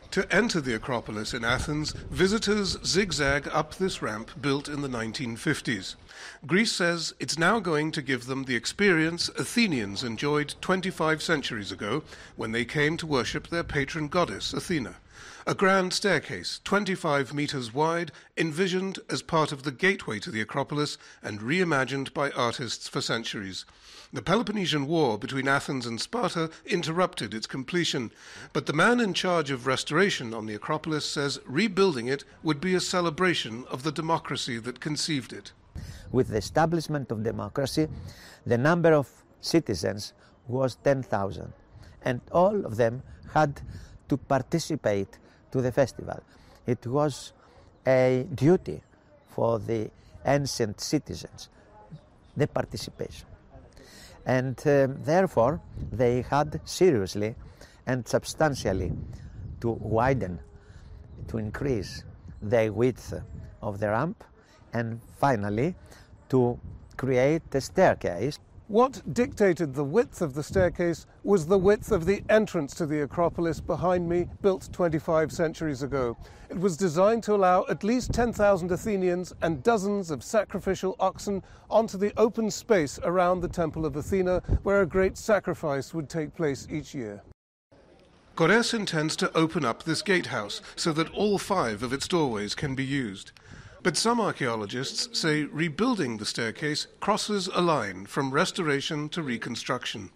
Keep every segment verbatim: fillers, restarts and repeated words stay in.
To enter the Acropolis in Athens, visitors zigzag up this ramp built in the nineteen fifties. Greece says it's now going to give them the experience Athenians enjoyed twenty-five centuries ago when they came to worship their patron goddess, Athena. A grand staircase, twenty-five meters wide, envisioned as part of the gateway to the Acropolis and reimagined by artists for centuries. The Peloponnesian War between Athens and Sparta interrupted its completion, but the man in charge of restoration on the Acropolis says rebuilding it would be a celebration of the democracy that conceived it. With the establishment of democracy, the number of citizens was ten thousand, and all of them had to participate to the festival. It was a duty for the ancient citizens, the participation. And uh, therefore, they had seriously and substantially to widen, to increase the width of the ramp, and finally to create a staircase. What dictated the width of the staircase was the width of the entrance to the Acropolis behind me, built twenty-five centuries ago. It was designed to allow at least ten thousand Athenians and dozens of sacrificial oxen onto the open space around the Temple of Athena, where a great sacrifice would take place each year. Goddess intends to open up this gatehouse so that all five of its doorways can be used. But some archaeologists say rebuilding the staircase crosses a line from restoration to reconstruction.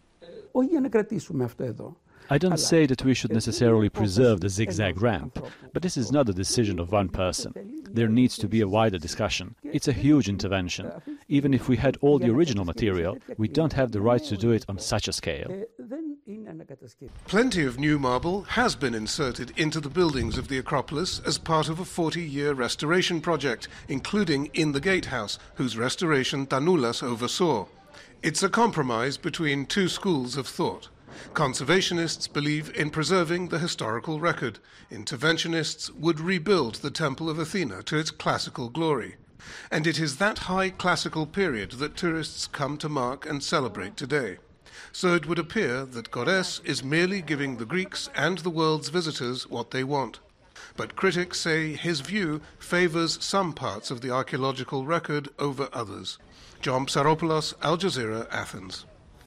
I don't say that we should necessarily preserve the zigzag ramp, but this is not a decision of one person. There needs to be a wider discussion. It's a huge intervention. Even if we had all the original material, we don't have the right to do it on such a scale. Plenty of new marble has been inserted into the buildings of the Acropolis as part of a forty-year restoration project, including in the gatehouse, whose restoration Danoulas oversaw. It's a compromise between two schools of thought. Conservationists believe in preserving the historical record. Interventionists would rebuild the Temple of Athena to its classical glory. And it is that high classical period that tourists come to mark and celebrate today. So it would appear that Goddess is merely giving the Greeks and the world's visitors what they want. But critics say his view favors some parts of the archaeological record over others. John Psaropoulos, Al Jazeera, Athens.